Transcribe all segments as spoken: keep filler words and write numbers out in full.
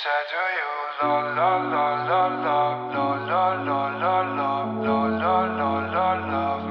said, do you love, love, love, love, love, love, love, love, love, love, love, love, love, love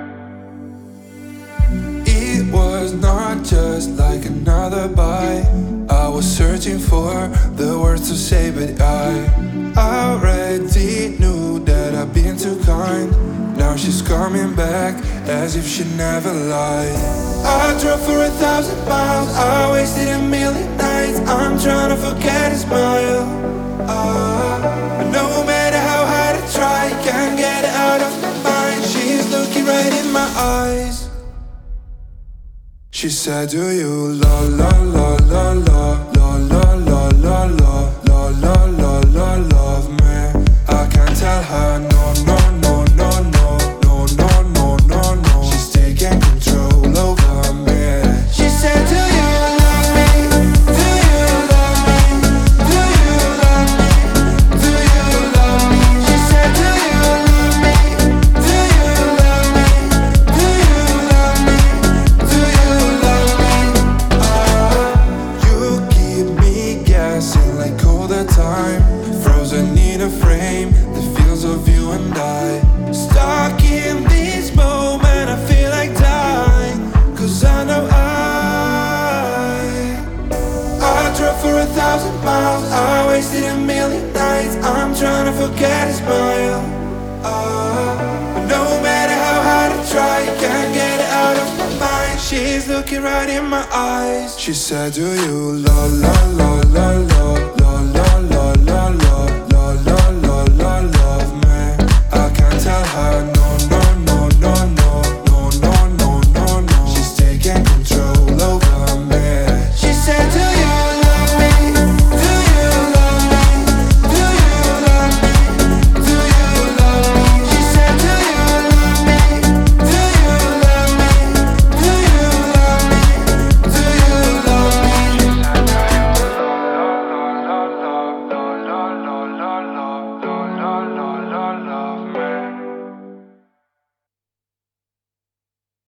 me? It was not just like another bite. I was searching for the words to say, but I already knew that I've been too kind. Now she's coming back as if she never lied. I drove for a thousand miles, I wasted a million nights. I'm trying to forget a smile. uh, But no matter how hard I try, can't get it out of my mind. She's looking right in my eyes. She said, do you love, love, love, love, love, love, love, love, love, love, love, love, love, love, love me? I can't tell her no, no, no, no, no, no, no, no, no, no. She's taking control over me. She said, do you love me? Do you love me? Do you love me? Do you love me? She said, do you love me? Do you love me? Do you love me? Do you love me? Ah, you keep me guessing like all the time, frozen in a frame, the feels of you and I. Stuck in this moment, I feel like dying, cause I know I I drove for a thousand miles, I wasted a million nights. I'm trying to forget a smile. uh, But no matter how hard I try, can't get it out of my mind. She's looking right in my eyes. She said, do you love, love, love,